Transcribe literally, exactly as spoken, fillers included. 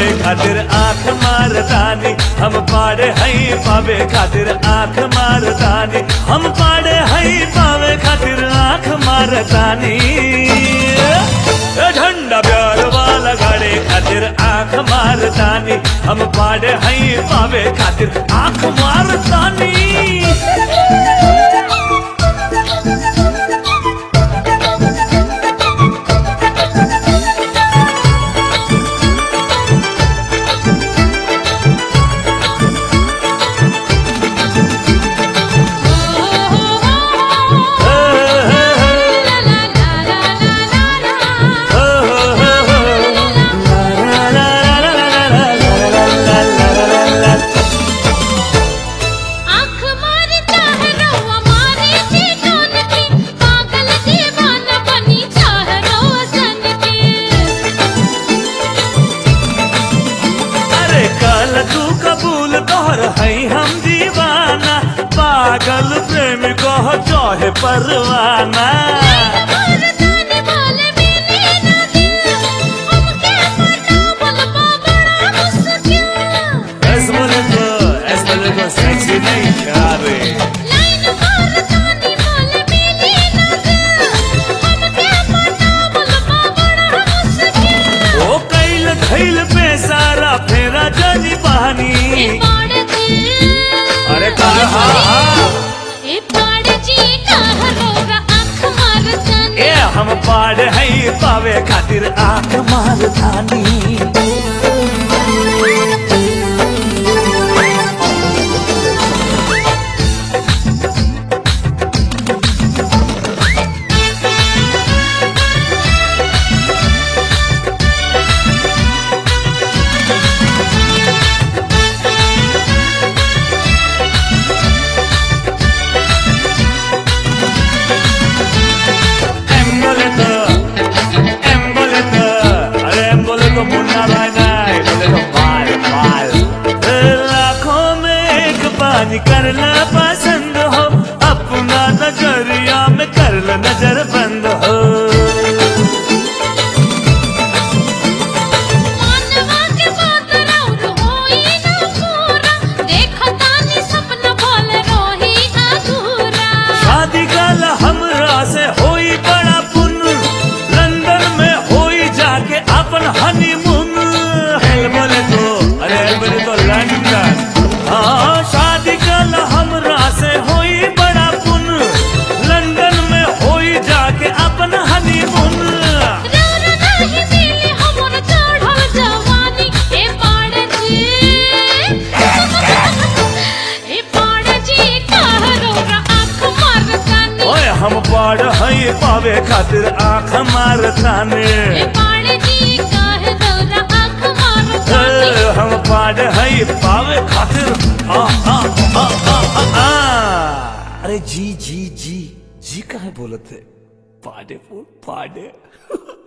खातिर आंख मारदानी हम पाड़े हई पावे खातिर आंख मारदानी हम पाड़े हई पावे खातिर आंख मारदानी झंडा प्यार वाला गाड़े खातिर आंख मारदानी हम पाड़े हई पावे खातिर आंख मारदानी तू कबूल तोहर है हम दीवाना पागल प्रेम को चाहे परवाना सेक्सी नहीं शारे ओ कैल खैल पे सारा फेरा जानी बहानी अरे कहा ए हम पाड़ है पावे खातिर आंख मारदानी करना पसंद हो अपना नजरिया में कर ल नजर बंद हो शादी काल हमरा से होई बड़ा पुन लंदन में होई जाके अपन हनीमून हेल बोले तो अरे बोले तो लंदन हाँ शादी कल हमरा से होई बड़ा पुन लंदन में होई जाके अपन हनीमून ओए हम पाड़ हई पावे खातिर आंख मारदानी हम पाड़ हई पावे खातिर आ, आ, आ, आ, आ, आ। अरे जी जी जी जी कहाँ बोलते पाड़े पाड़े